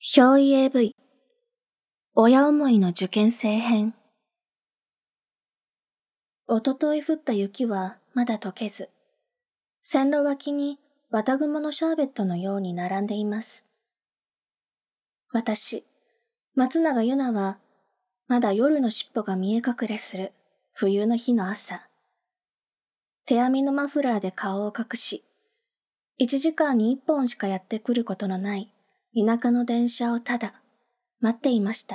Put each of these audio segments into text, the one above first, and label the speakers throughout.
Speaker 1: 憑依 AV 親思いの受験生編。おととい降った雪はまだ溶けず、線路脇に綿雲のシャーベットのように並んでいます。私、松永由奈はまだ夜の尻尾が見え隠れする冬の日の朝、手編みのマフラーで顔を隠し、1時間に1本しかやってくることのない田舎の電車をただ待っていました。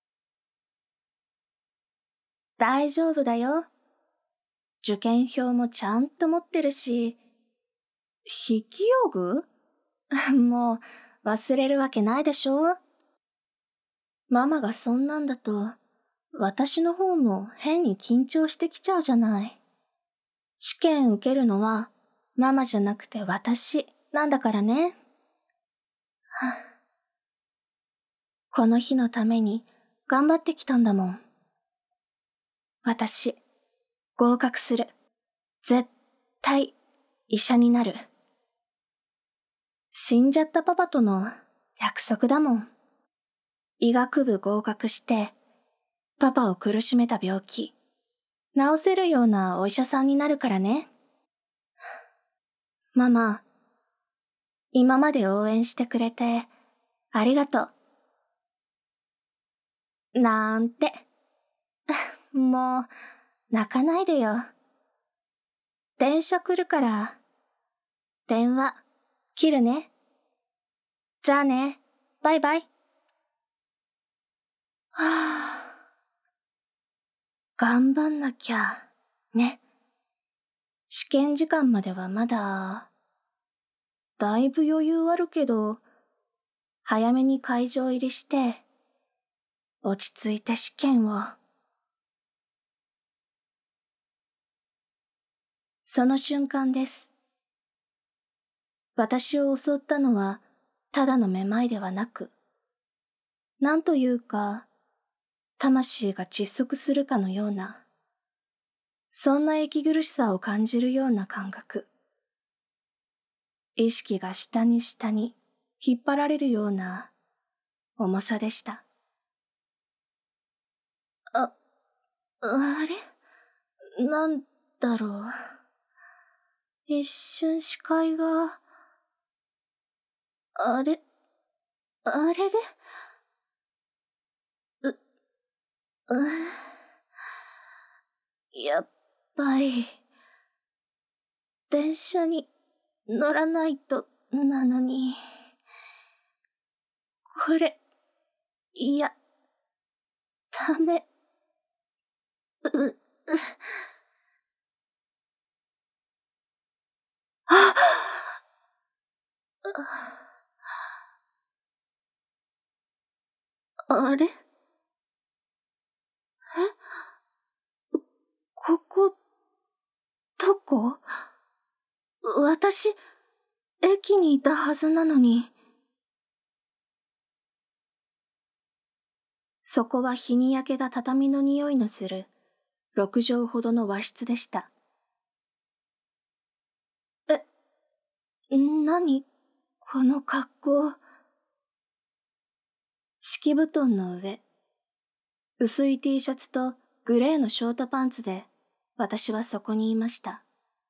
Speaker 1: 大丈夫だよ。受験票もちゃんと持ってるし、筆記用具もう忘れるわけないでしょ。ママがそんなんだと、私の方も変に緊張してきちゃうじゃない。試験受けるのはママじゃなくて私なんだからね。この日のために頑張ってきたんだもん。私、合格する。絶対医者になる。死んじゃったパパとの約束だもん。医学部合格して、パパを苦しめた病気、治せるようなお医者さんになるからね。ママ、今まで応援してくれて、ありがとう。なんて。もう、泣かないでよ。電車来るから、電話、切るね。じゃあね、バイバイ。頑張んなきゃ、ね。試験時間まではまだ、だいぶ余裕あるけど、早めに会場入りして、落ち着いて試験を。その瞬間です。私を襲ったのは、ただのめまいではなく、なんというか、魂が窒息するかのような、そんな息苦しさを感じるような感覚。意識が下に下に引っ張られるような重さでした。あれなんだろう。一瞬視界が、あれれやっぱり、電車に乗らないとなのに。これ、いや、ダメ。あれここ、どこ？私、駅にいたはずなのに。そこは日に焼けた畳の匂いのする6畳ほどの和室でした。何？この格好。敷布団の上、薄い T シャツとグレーのショートパンツで私はそこにいました。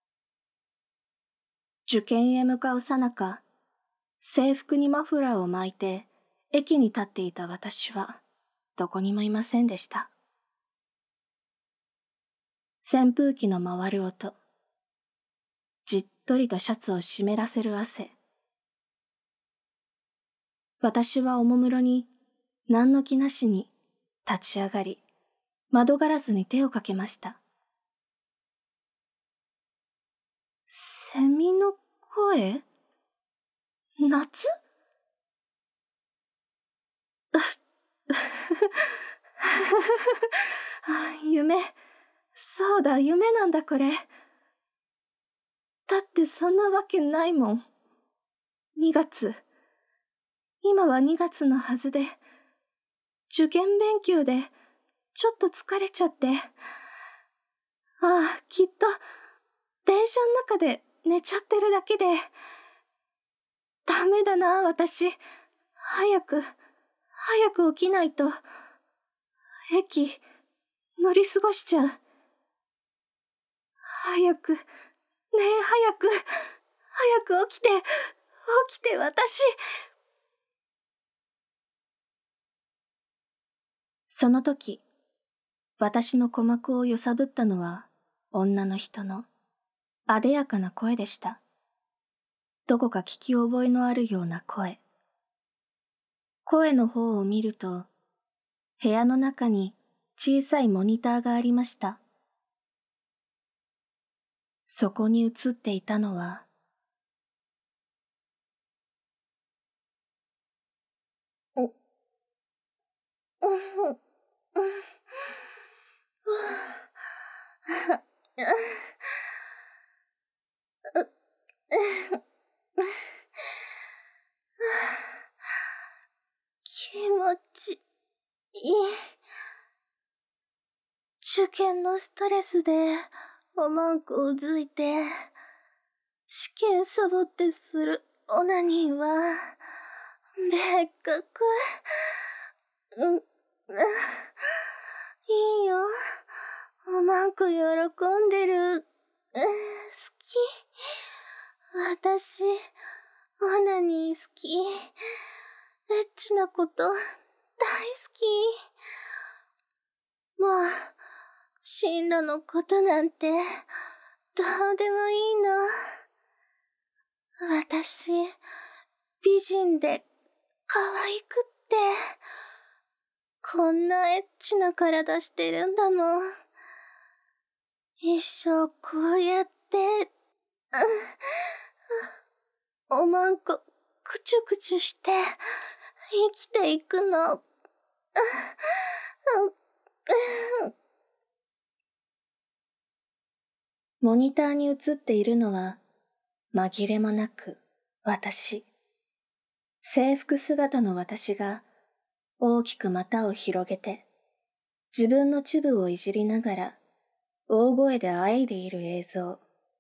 Speaker 1: 受験へ向かうさなか、制服にマフラーを巻いて駅に立っていた私はどこにもいませんでした。扇風機の回る音、じっとりとシャツを湿らせる汗。私はおもむろに何の気なしに立ち上がり、窓ガラスに手をかけました。セミの声？夏？夢。そうだ、夢なんだこれ。だってそんなわけないもん。2月。今は2月のはずで、受験勉強でちょっと疲れちゃって。きっと電車の中で寝ちゃってるだけで。ダメだな、私。 早く起きないと。駅、乗り過ごしちゃう。早く起きて私。その時、私の鼓膜を揺さぶったのは女の人のあでやかな声でした。どこか聞き覚えのあるような声。声の方を見ると、部屋の中に小さいモニターがありました。そこに映っていたのは、気持ちいい。受験のストレスでおまんこうずいて、試験サボってするオナニーは別格。いいよ。おまんこ喜んでる。好き。私、オナニー好き。エッチなこと大好き。もう、進路のことなんてどうでもいいの。私、美人で可愛くって、こんなエッチな体してるんだもん。一生こうやって、おまんこ、くちゅくちゅして生きていくの。モニターに映っているのは、紛れもなく私。制服姿の私が大きく股を広げて、自分のチブをいじりながら大声で喘いでいる映像。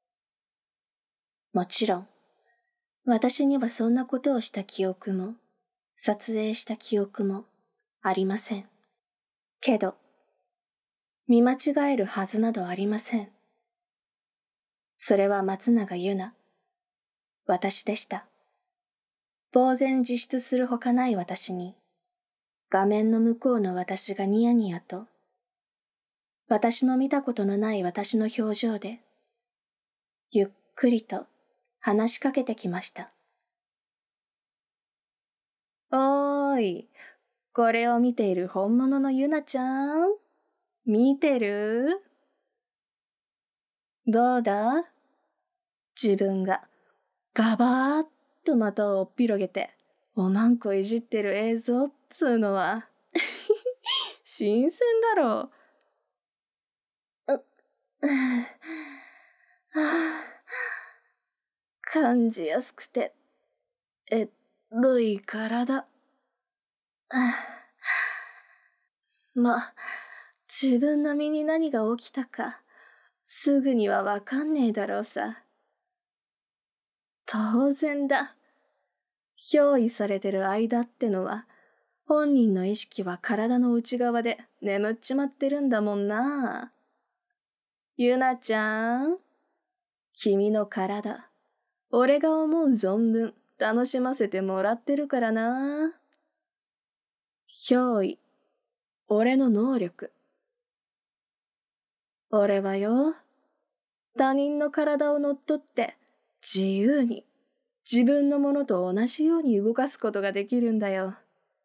Speaker 1: もちろん、私にはそんなことをした記憶も、撮影した記憶もありません。けど、見間違えるはずなどありません。それは松永由奈、私でした。呆然自失するほかない私に、画面の向こうの私がニヤニヤと、私の見たことのない私の表情で、ゆっくりと話しかけてきました。おーい、これを見ている本物のゆなちゃん、見てる？どうだ？自分がガバーッと股をおっぴろげておまんこいじってる映像っつうのは新鮮だろ感じやすくてエロい体。ま、自分の身に何が起きたかすぐにはわかんねえだろうさ。当然だ。憑依されてる間ってのは、本人の意識は体の内側で眠っちまってるんだもんな。ゆなちゃん、君の体、俺が思う存分楽しませてもらってるからな。憑依、俺の能力。俺はよ、他人の体を乗っ取って自由に自分のものと同じように動かすことができるんだよ。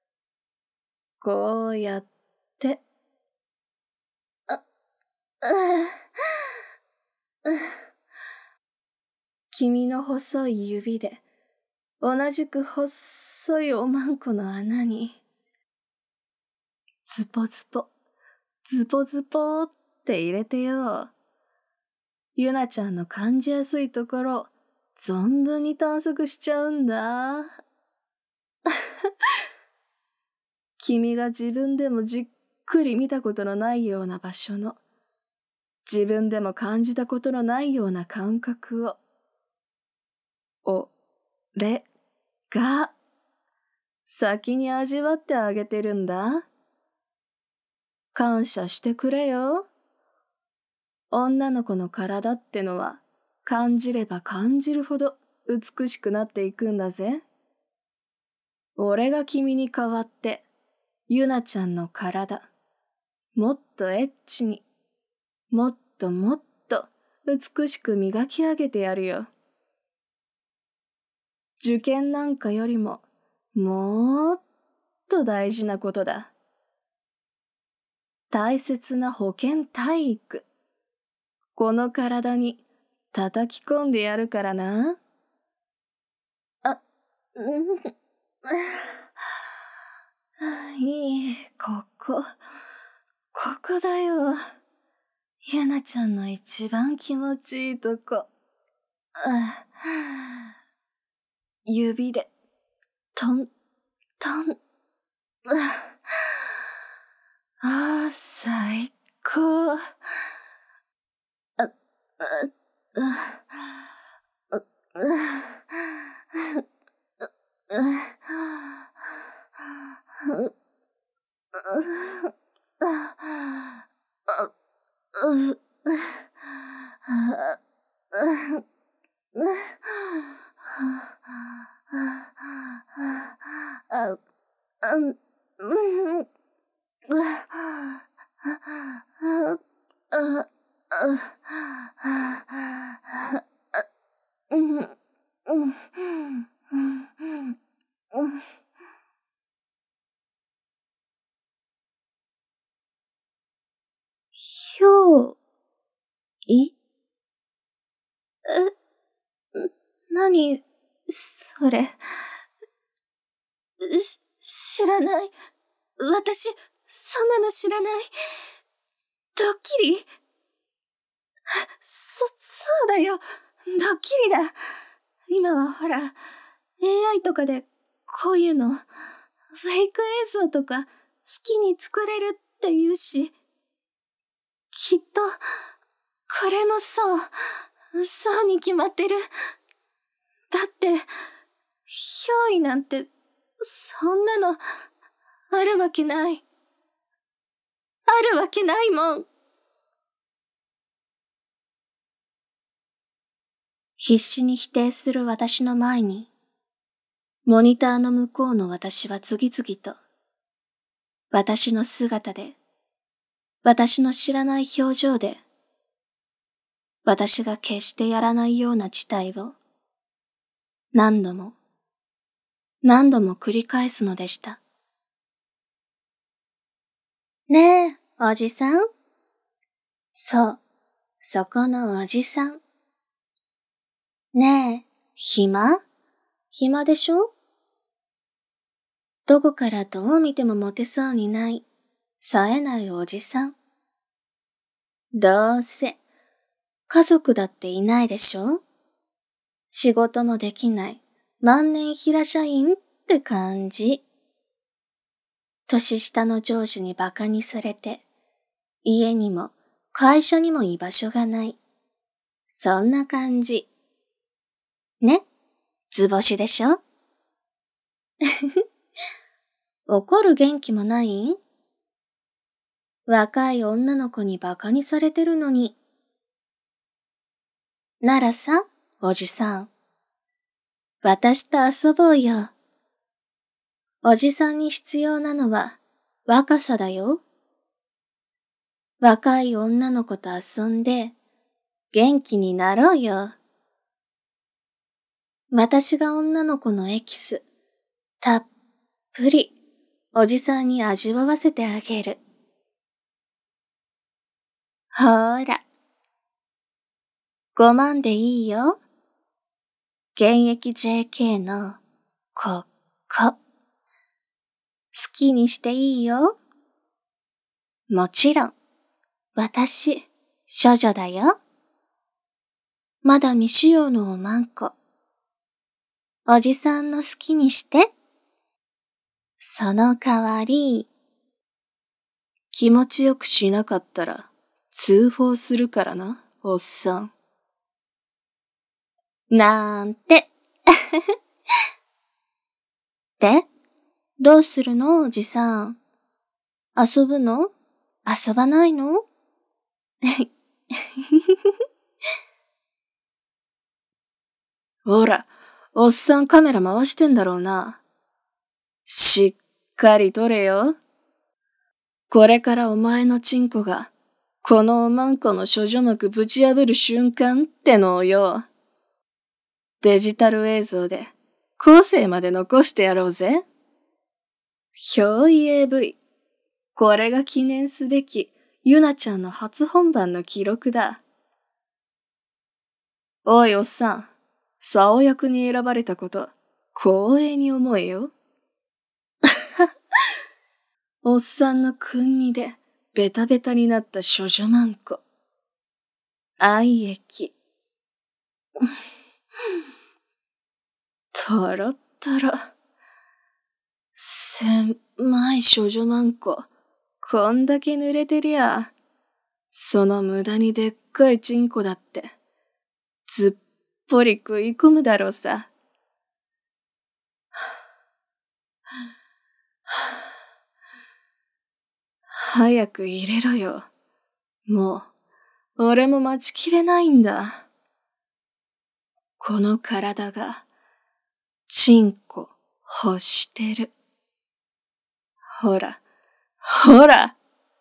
Speaker 1: こうやって。君の細い指で同じく細いおまんこの穴にズポズポって入れてよ。ゆなちゃんの感じやすいところ存分に探索しちゃうんだ。君が自分でもじっくり見たことのないような場所の、自分でも感じたことのないような感覚を、俺が先に味わってあげてるんだ。感謝してくれよ。女の子の体ってのは感じれば感じるほど美しくなっていくんだぜ。俺が君に代わってゆなちゃんの体、もっとエッチに、もっともっと美しく磨き上げてやるよ。受験なんかよりももっと大事なことだ。大切な保健体育。この体に叩き込んでやるからな。いい、ここだよ。ゆなちゃんの一番気持ちいいとこ。指で、トン、トン。最高。ひょうい何それ。知らない。私、そんなの知らない。ドッキリそうだよ。ドッキリだ。今はほら、AI とかでこういうの、フェイク映像とか好きに作れるって言うし、きっと、これもそう。そうに決まってる。だって、憑依なんて、そんなの、あるわけない。あるわけないもん。必死に否定する私の前に、モニターの向こうの私は次々と、私の姿で、私の知らない表情で、私が決してやらないような事態を、何度も、何度も繰り返すのでした。ねえ、おじさん。そう、そこのおじさん。ねえ、暇でしょ？どこからどう見てもモテそうにない、冴えないおじさん。どうせ、家族だっていないでしょ？仕事もできない万年平社員って感じ。年下の上司に馬鹿にされて、家にも会社にも居場所がない。そんな感じ。ね？図星でしょ？怒る元気もない？若い女の子に馬鹿にされてるのに。ならさ、おじさん。私と遊ぼうよ。おじさんに必要なのは若さだよ。若い女の子と遊んで元気になろうよ。私が女の子のエキス、たっぷりおじさんに味わわせてあげる。ほーら。5万でいいよ。現役 JK のこ。好きにしていいよ。もちろん、私、処女だよ。まだ未使用のおまんこ。おじさんの好きにして。その代わり、気持ちよくしなかったら通報するからな、おっさん。なんて。で、 どうするの、おじさん。遊ぶの？遊ばないの？
Speaker 2: ほら、おっさんカメラ回してんだろうな。しっかり撮れよ。これからお前のチンコが、このおまんこの処女膜ぶち破る瞬間ってのをよ。デジタル映像で、後世まで残してやろうぜ。憑依 AV。これが記念すべき、ゆなちゃんの初本番の記録だ。おいおっさん、サオ役に選ばれたこと、光栄に思えよ。おっさんの君にで、ベタベタになった処女マンコ。愛液。とろっとろ。狭い処女マンコ。こんだけ濡れてりゃ、その無駄にでっかいチンコだって、ずっぽり食い込むだろうさ。早く入れろよ。もう、俺も待ちきれないんだ。この体が、チンコ欲してる。ほら、ほら。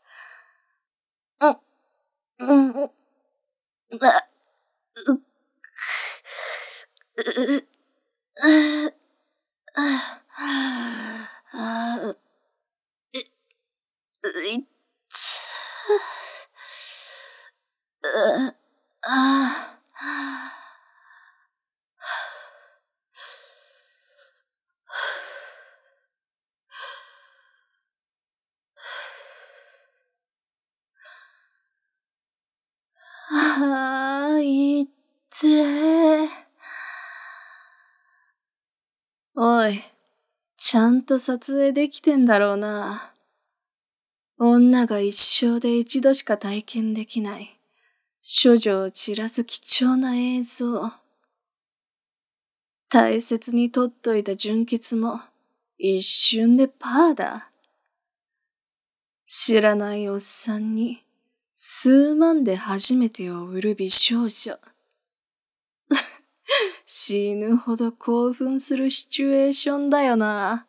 Speaker 2: いってー。おい、ちゃんと撮影できてんだろうな。女が一生で一度しか体験できない、処女を散らす貴重な映像。大切に撮っといた純潔も、一瞬でパーだ。知らないおっさんに、数万で初めてを売る美少女。死ぬほど興奮するシチュエーションだよな。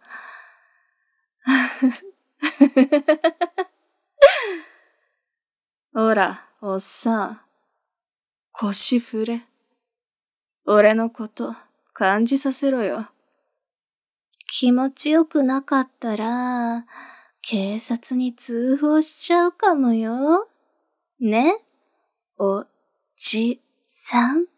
Speaker 2: ほら、おっさん。腰振れ。俺のこと感じさせろよ。
Speaker 1: 気持ちよくなかったら、警察に通報しちゃうかもよ。ね？おじさん。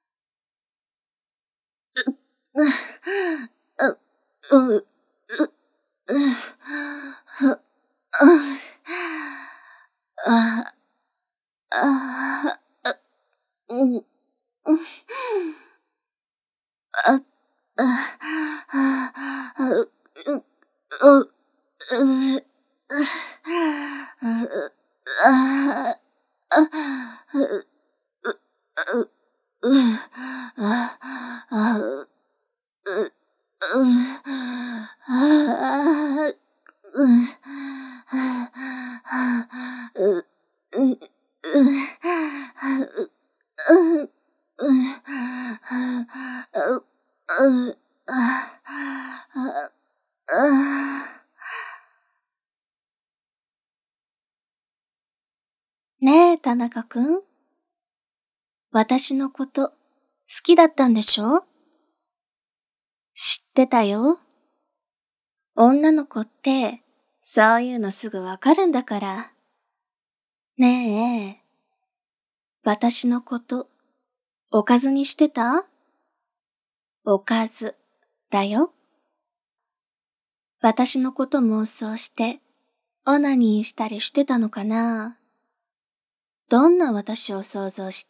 Speaker 1: ねえ、田中くん。私のこと好きだったんでしょ？知ってたよ。女の子ってそういうのすぐわかるんだから。ねえ、私のことおかずにしてた？おかずだよ。私のこと妄想してオナニーしたりしてたのかな？どんな私を想像した？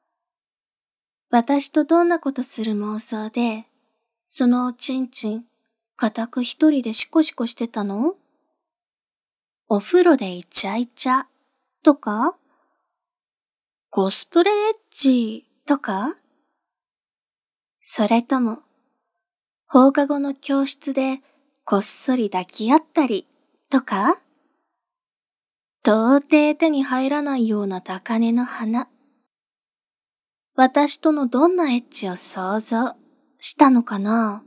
Speaker 1: 私とどんなことする妄想で、そのおちんちん、固く一人でシコシコしてたの？お風呂でイチャイチャとか？コスプレエッチとか？それとも、放課後の教室でこっそり抱き合ったり、とか？到底手に入らないような高嶺の花。私とのどんなエッチを想像したのかな？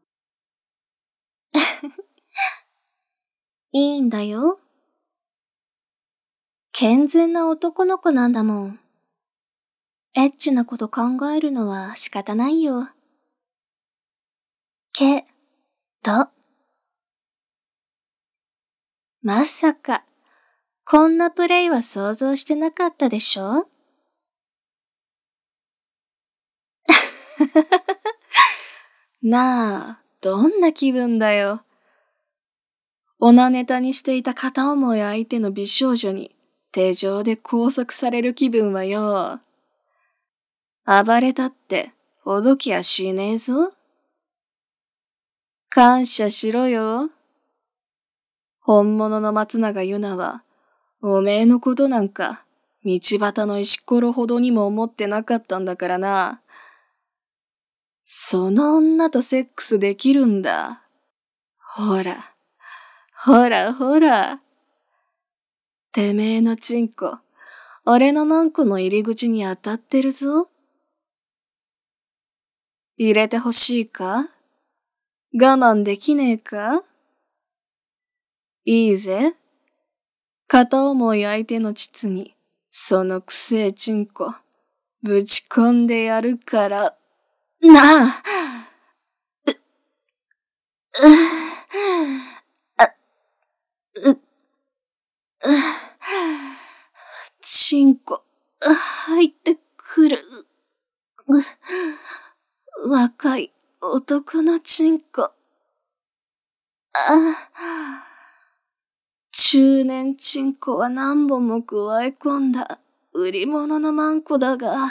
Speaker 1: いいんだよ。健全な男の子なんだもん。エッチなこと考えるのは仕方ないよ。けど、まさか、こんなプレイは想像してなかったでしょ？なあ、どんな気分だよ。オナネタにしていた片思い相手の美少女に手錠で拘束される気分はよ。暴れたってほどきやしねえぞ。感謝しろよ。本物の松永由奈は、おめえのことなんか、道端の石ころほどにも思ってなかったんだからな。その女とセックスできるんだ。ほら、ほらほら。てめえのチンコ、俺のマンコの入り口に当たってるぞ。入れてほしいか？我慢できねえか？いいぜ。片思い相手の膣に、そのくせえチンコ、ぶち込んでやるから、なあ！チンコ、入ってくる。若い男のチンコ。中年チンコは何本も加え込んだ売り物のマンコだが、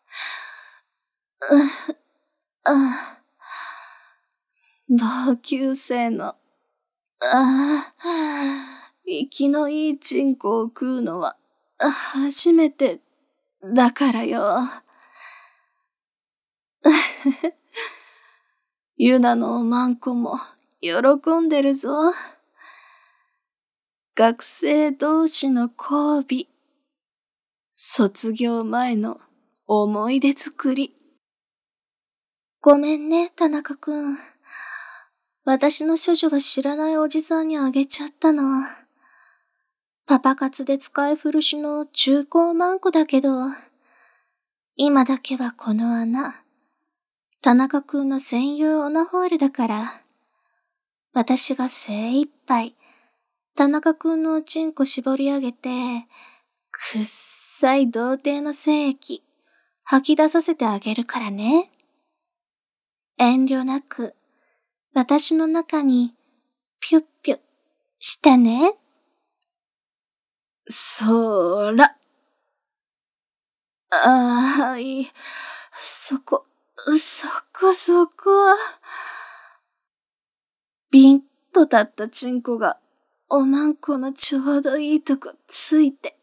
Speaker 1: 同級生の、生きのいいチンコを食うのは初めてだからよ。ユナのマンコも喜んでるぞ。学生同士の交尾。卒業前の思い出作り。ごめんね、田中くん。私の処女は知らないおじさんにあげちゃったの。パパ活で使い古しの中古マンコだけど、今だけはこの穴、田中くんの専用オナホールだから、私が精一杯、田中くんのおちんこ絞り上げて、くっさい童貞の精液、吐き出させてあげるからね。遠慮なく、私の中に、ぴゅっぴゅ、してね。そら。そこ。ビンと立ったチンコが、おまんこのちょうどいいとこついて。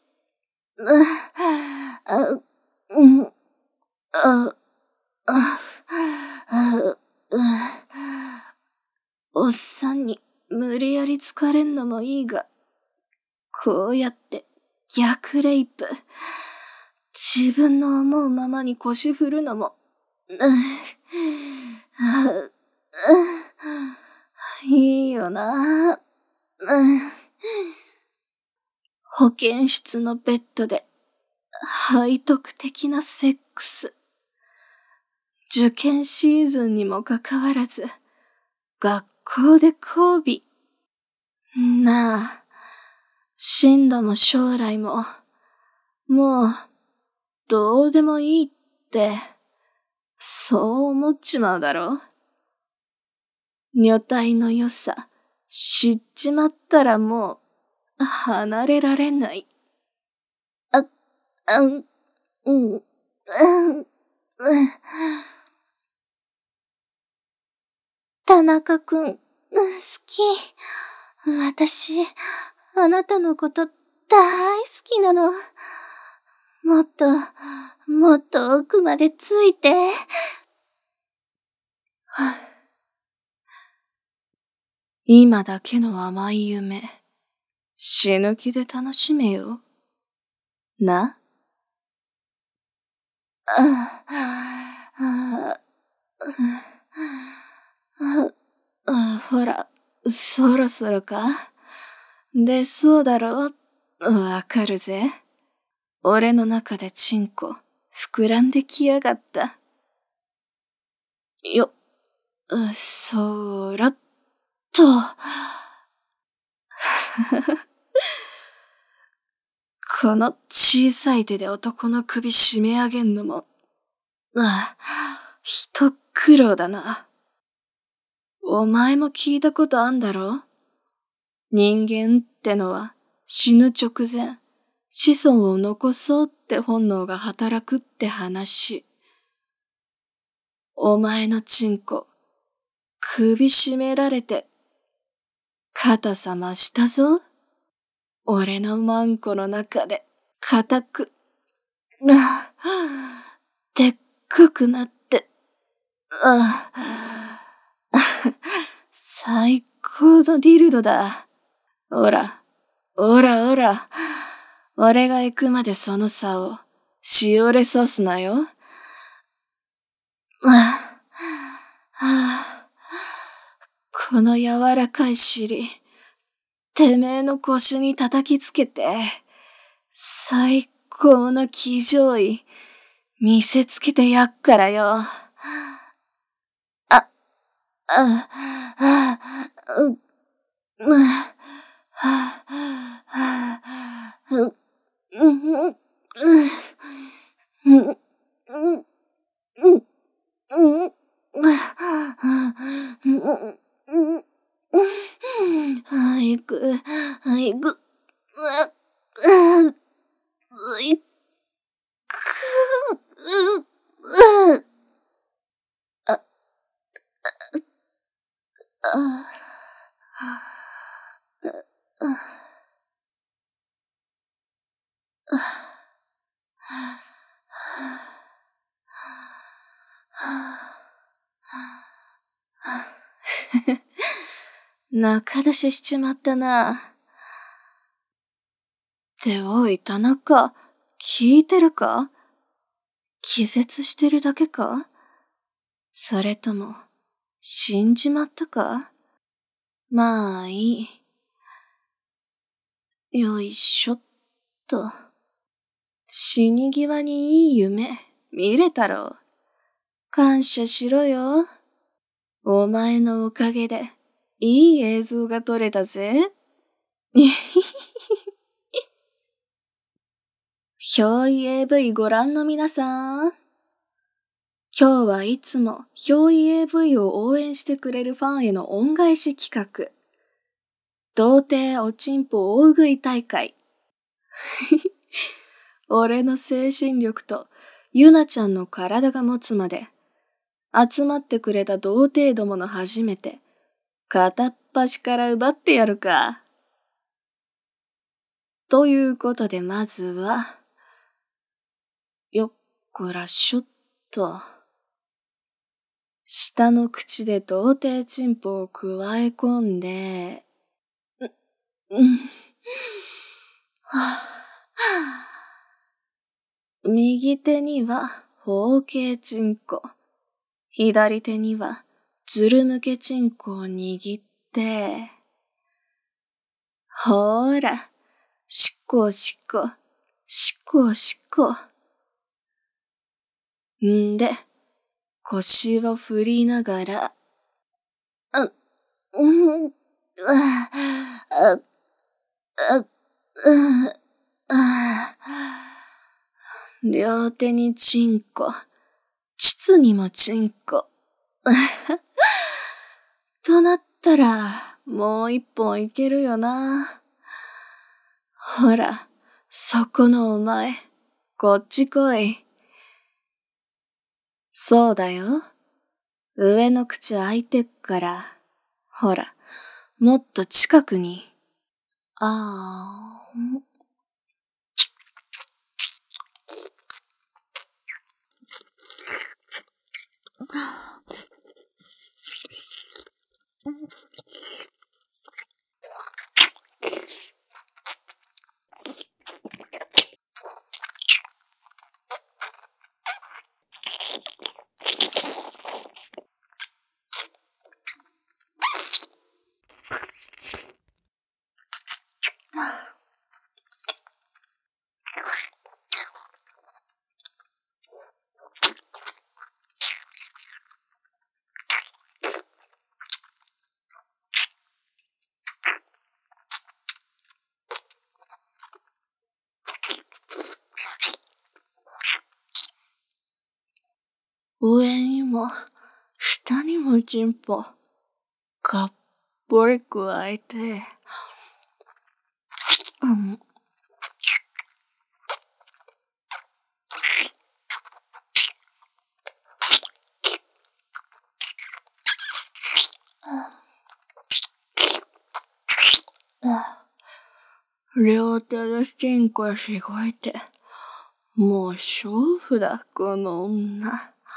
Speaker 1: おっさんに無理やり疲れんのもいいが、こうやって逆レイプ。自分の思うままに腰振るのも、いいよな。保健室のベッドで背徳的なセックス。受験シーズンにもかかわらず、学校で交尾。なあ、進路も将来も、もう、どうでもいいって、そう思っちまうだろ。女体の良さ、知っちまったらもう、離れられない。田中くん、好き。私、あなたのこと大好きなの。もっと奥までついて。
Speaker 2: 今だけの甘い夢、死ぬ気で楽しめよ。な。ほら、そろそろか？出そうだろ？わかるぜ。俺の中でチンコ、膨らんできやがった。よ、そらっと。この小さい手で男の首締め上げんのも、一苦労だな。お前も聞いたことあんだろ？人間ってのは死ぬ直前、子孫を残そうって本能が働くって話。お前のチンコ、首絞められて、肩さましたぞ。俺のマンコの中で、固く、でっかくなって、最高のディルドだ。おら、俺が行くまでその差を、しおれさすなよ。この柔らかい尻、てめえの腰に叩きつけて、最高の騎乗位、見せつけてやっからよ。行く。中出ししちまったな。っておい、田中、聞いてるか？気絶してるだけか？それとも、死んじまったか？まあいい。よいしょっと。死に際にいい夢、見れたろ。感謝しろよ。お前のおかげで、いい映像が撮れたぜ。憑依 AV ご覧の皆さん。今日はいつも憑依 AV を応援してくれるファンへの恩返し企画。童貞おちんぽ大食い大会。俺の精神力とゆなちゃんの体が持つまで、集まってくれた童貞どもの初めて、片っ端から奪ってやるか。ということでまずは、よっこらしょっと。下の口で童貞チンポをくわえ込んで、右手には方形チンコ、左手にはずるむけチンコを握って、ほーら、しこしこ、しこしこ。んで、腰を振りながら、両手にチンコ、膣にもチンコ。となったら、もう一本いけるよな。ほら、そこのお前、こっち来い。そうだよ。上の口開いてっから、ほら、もっと近くに。 上にも、下にもチンポ、がっぽり加えて、両手でチンコしごいて、もう勝負だ、この女。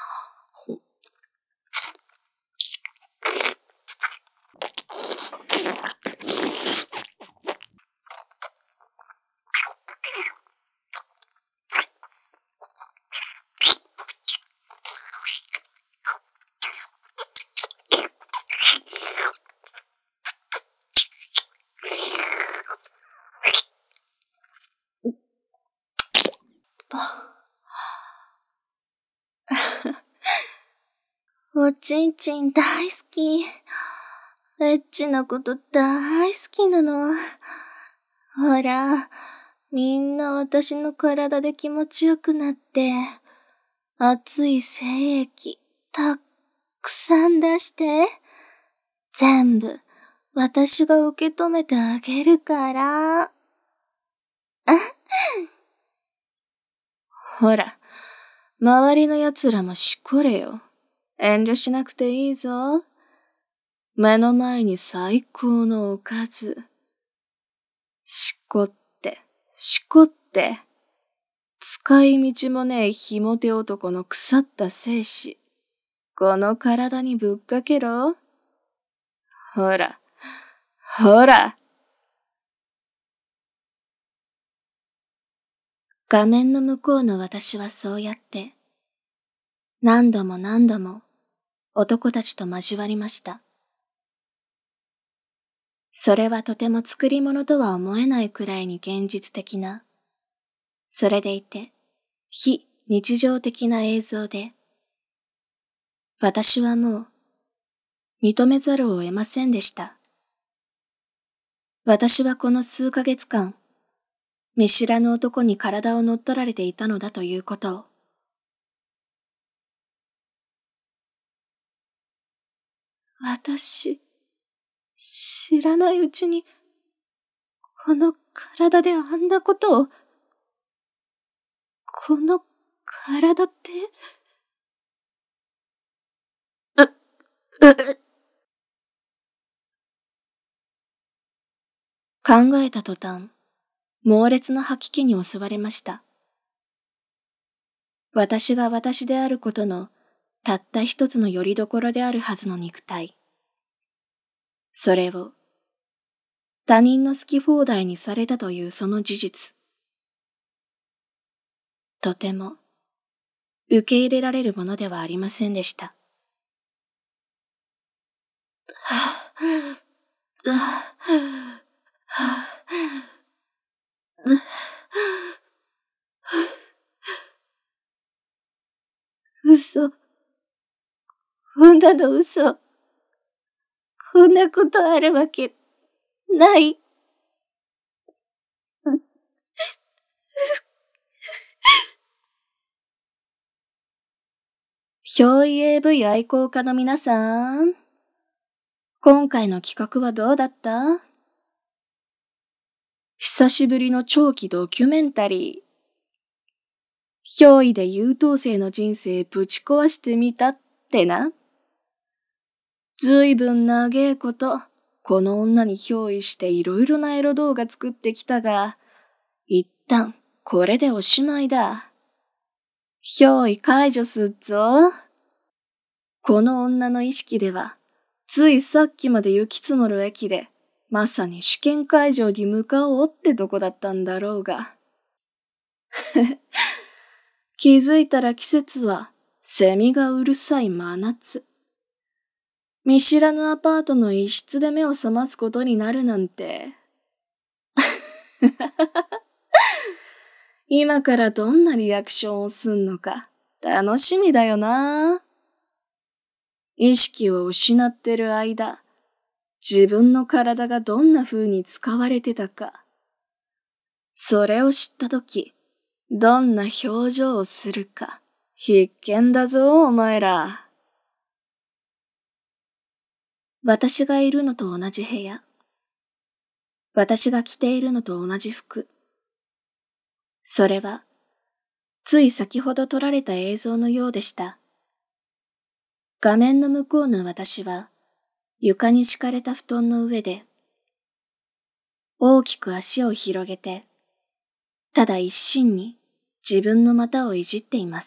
Speaker 1: おちんちん大好き。エッチなこと大好きなの。ほら、みんな私の体で気持ちよくなって、熱い精液たっくさん出して。全部私が受け止めてあげるから。
Speaker 2: ほら、周りの奴らもしこれよ。遠慮しなくていいぞ。目の前に最高のおかず。しこって、しこって。使い道もねえひも手男の腐った精子。この体にぶっかけろ。ほら、ほら。
Speaker 1: 画面の向こうの私はそうやって、何度も何度も男たちと交わりました。それはとても作り物とは思えないくらいに現実的な、それでいて非日常的な映像で、私はもう認めざるを得ませんでした。私はこの数ヶ月間、見知らぬ男に体を乗っ取られていたのだということを。私、知らないうちに、この体であんなことを、この体って、考えた途端、猛烈な吐き気に襲われました。私が私であることのたった一つの拠り所であるはずの肉体。それを他人の好き放題にされたというその事実。とても受け入れられるものではありませんでした。嘘。こんなの嘘。こんなことあるわけない。憑依 AV 愛好家の皆さん、今回の企画はどうだった？久しぶりの長期ドキュメンタリー。憑依で優等生の人生ぶち壊してみたってな。ずいぶん長えこと、この女に憑依していろいろなエロ動画作ってきたが、一旦これでおしまいだ。憑依解除すっぞ。この女の意識では、ついさっきまで雪積もる駅で、まさに試験会場に向かおうってとこだったんだろうが。気づいたら季節は、セミがうるさい真夏。見知らぬアパートの一室で目を覚ますことになるなんて。今からどんなリアクションをすんのか楽しみだよな。意識を失ってる間、自分の体がどんな風に使われてたか。それを知ったとき、どんな表情をするか
Speaker 2: 必見だぞ、お前ら。
Speaker 1: 私がいるのと同じ部屋。私が着ているのと同じ服。それは、つい先ほど撮られた映像のようでした。画面の向こうの私は、床に敷かれた布団の上で、大きく足を広げて、ただ一心に自分の股をいじっています。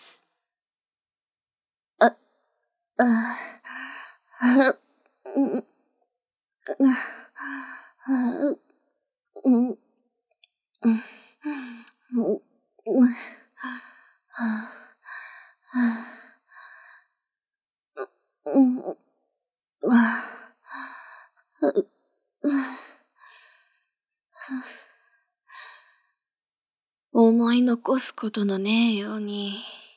Speaker 1: 思い残すことのねえように、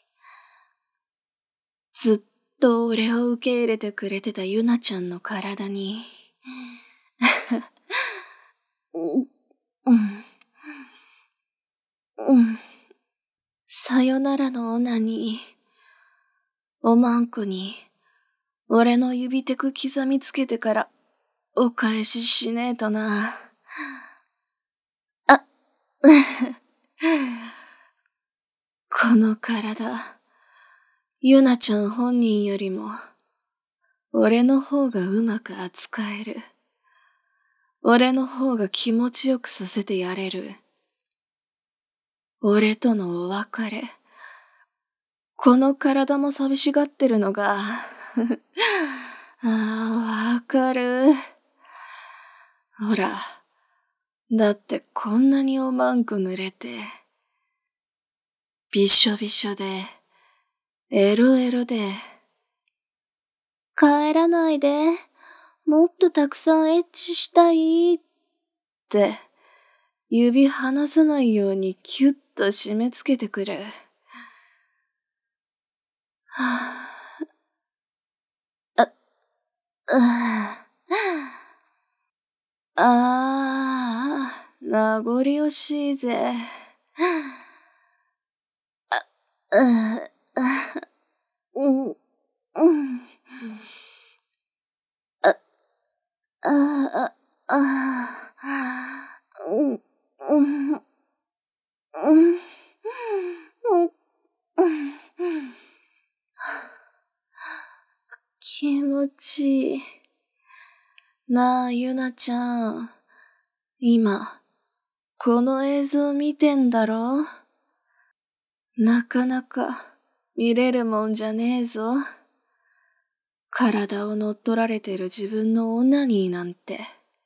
Speaker 1: ずっと俺を受け入れてくれてたゆなちゃんの体に、さよならのオナに、おまんこに、俺の指テク刻みつけてからお返ししねえとな。この体、ゆなちゃん本人よりも、俺の方がうまく扱える。俺の方が気持ちよくさせてやれる。俺とのお別れ。この体も寂しがってるのが、わかる。ほら、だってこんなにおまんこ濡れて、びしょびしょで、エロエロで、帰らないで、もっとたくさんエッチしたいって、指離さないようにキュッと締め付けてくる。名残惜しいぜ。気持ちいい。なあ、ゆなちゃん。今、この映像見てんだろ？なかなか見れるもんじゃねえぞ。体を乗っ取られてる自分のオナニーなんて。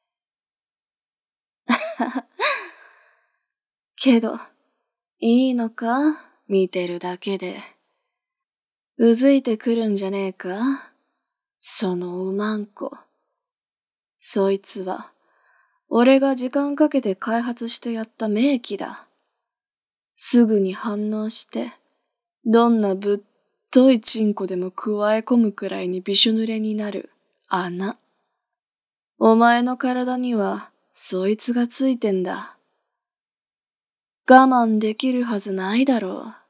Speaker 1: けど、いいのか？見てるだけで。うずいてくるんじゃねえか？そのおまんこ。そいつは、俺が時間かけて開発してやった名器だ。すぐに反応して、どんなぶっといチンコでも加え込むくらいにびしょ濡れになる穴。お前の体には、そいつがついてんだ。我慢できるはずないだろう。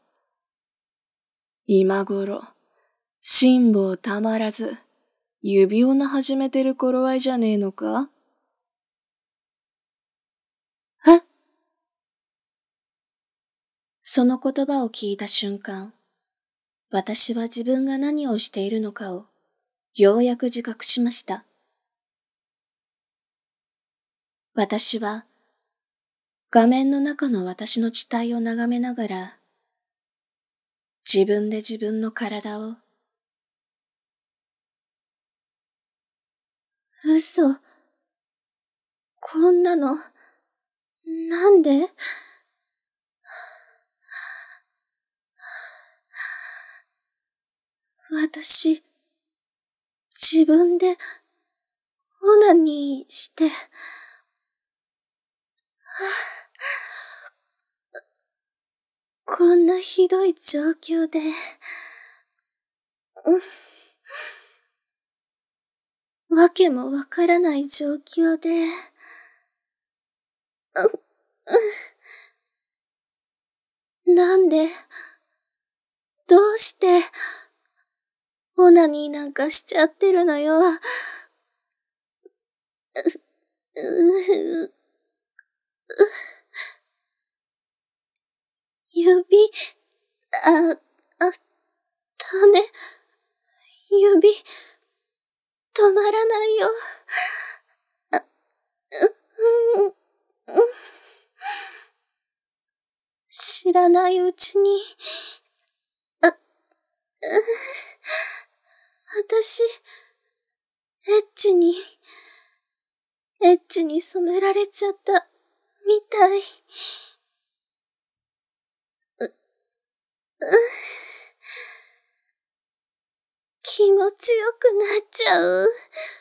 Speaker 1: 今頃、辛抱たまらず、指をな始めてる頃合いじゃねえのか？その言葉を聞いた瞬間、私は自分が何をしているのかをようやく自覚しました。私は画面の中の私の地体を眺めながら、自分で自分の体を、嘘。こんなの、なんで？私、自分で、オナニーして、こんなひどい状況で、わけもわからない状況で、なんでどうして、オナニーなんかしちゃってるのよ。指、ダメ、指、止まらないよ。知らないうちに、私、エッチに染められちゃった、みたい。気持ちよくなっちゃう。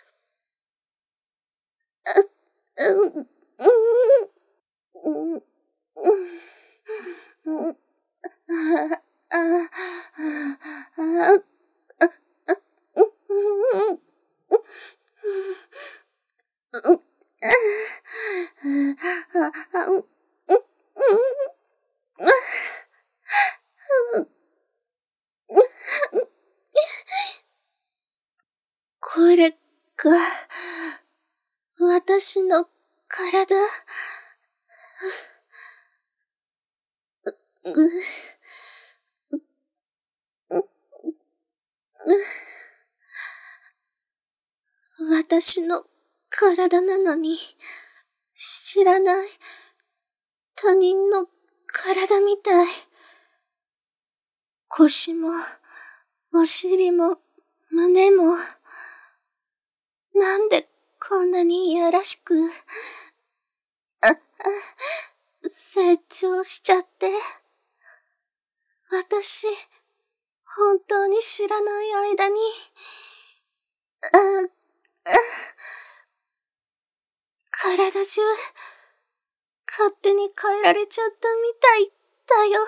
Speaker 1: これが、私の体。私の体なのに、知らない他人の体みたい。腰も、お尻も、胸も、なんでこんなにいやらしく、成長しちゃって。私、本当に知らない間に、体中、勝手に変えられちゃったみたいだよ。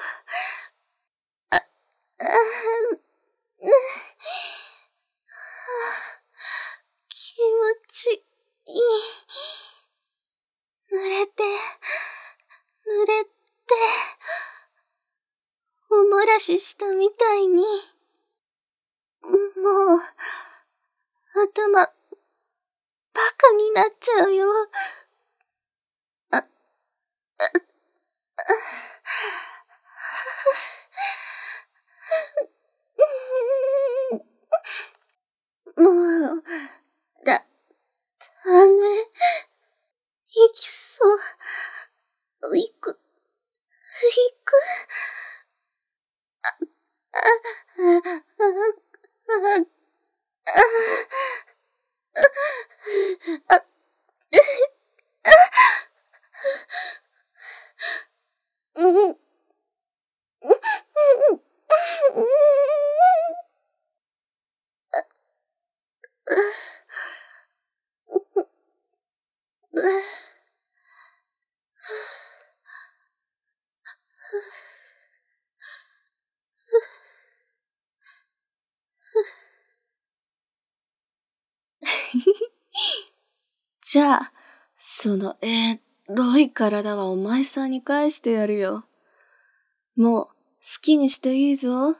Speaker 1: 気持ちいい。濡れて、おもらししたみたいに。もう、頭、バカになっちゃうよ。もう、ダメ。行きそう。行く。じゃあ、そのロい体はお前さんに返してやるよ。もう、好きにしていいぞ。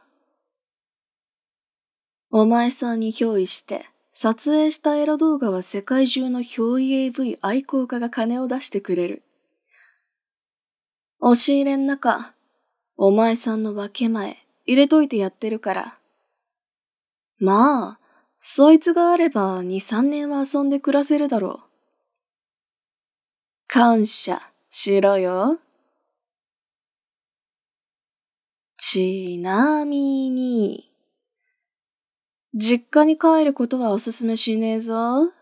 Speaker 1: お前さんに憑依して、撮影したエロ動画は世界中の憑依 AV 愛好家が金を出してくれる。押し入れん中、お前さんの分け前、入れといてやってるから。まあ、そいつがあれば2、3年は遊んで暮らせるだろう。感謝しろよ。ちなみに、実家に帰ることはおすすめしねえぞ。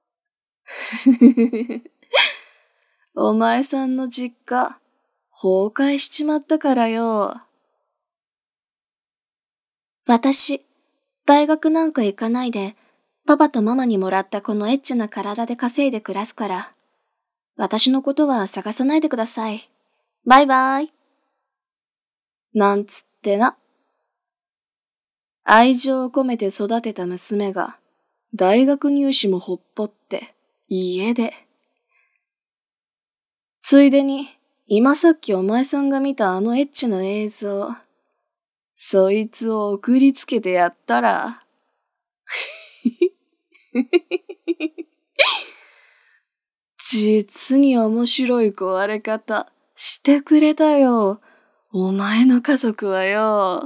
Speaker 1: お前さんの実家、崩壊しちまったからよ。私、大学なんか行かないで、パパとママにもらったこのエッチな体で稼いで暮らすから、私のことは探さないでください。バイバイ。なんつってな。愛情を込めて育てた娘が、大学入試もほっぽって、家で。ついでに、今さっきお前さんが見たあのエッチな映像、
Speaker 2: そいつを送りつけてやったら、実に面白い壊れ方してくれたよ。お前の家族はよ。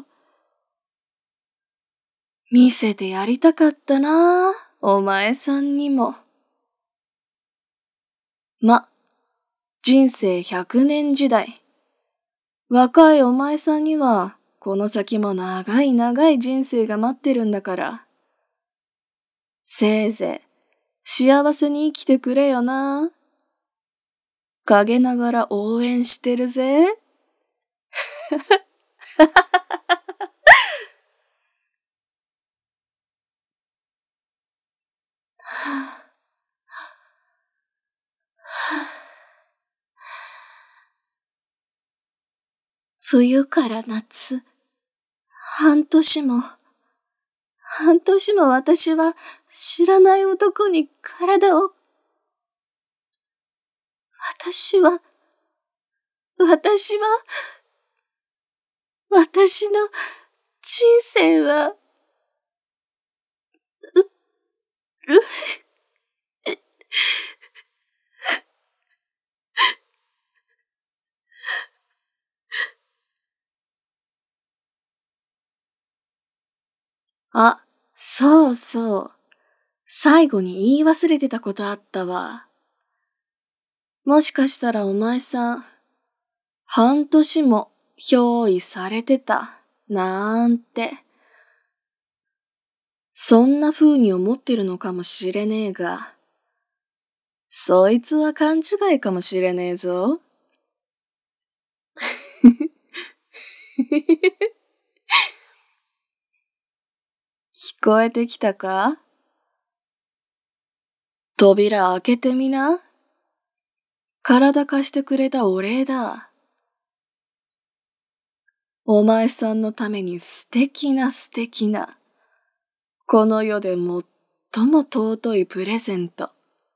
Speaker 2: 見せてやりたかったな、お前さんにも。人生100年時代。若いお前さんには、この先も長い長い人生が待ってるんだから。せいぜい、幸せに生きてくれよな。陰ながら応援してるぜ。冬から夏、半年も私は知らない男に体を、私の人生は、あ、そうそう。最後に言い忘れてたことあったわ。もしかしたらお前さん、半年も憑依されてた、なんて。そんな風に思ってるのかもしれねえが、そいつは勘違いかもしれねえぞ。聞こえてきたか？扉開けてみな。体貸してくれたお礼だ。お前さんのために素敵な、この世で最も尊いプレゼント。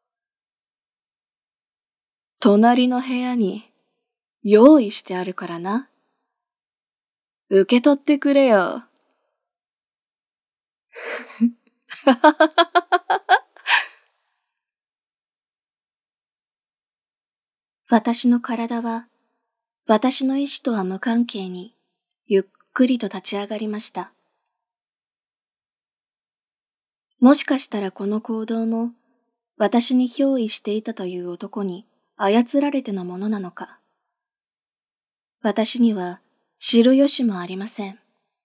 Speaker 2: 隣の部屋に用意してあるからな。受け取ってくれよ。私の体は、私の意志とは無関係に、ゆっくりと立ち上がりました。もしかしたらこの行動も、私に憑依していたという男に操られてのものなのか。私には知る由もありません。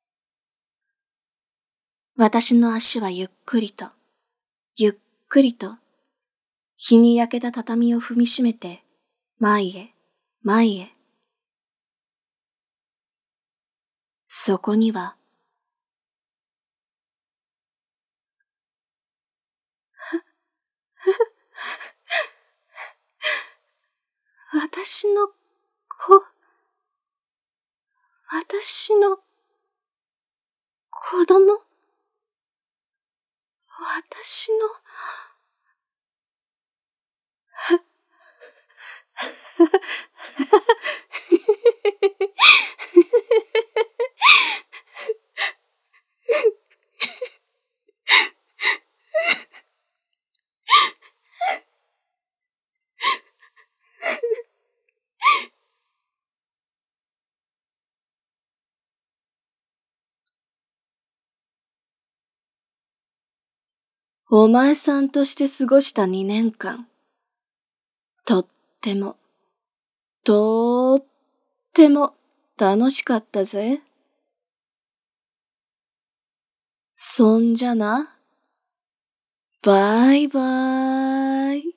Speaker 2: 私の足はゆっくりと、日に焼けた畳を踏みしめて、前へ。そこには、私の子供、私のお前さんとして過ごした2年間、とっても楽しかったぜ。そんじゃな。バイバーイ。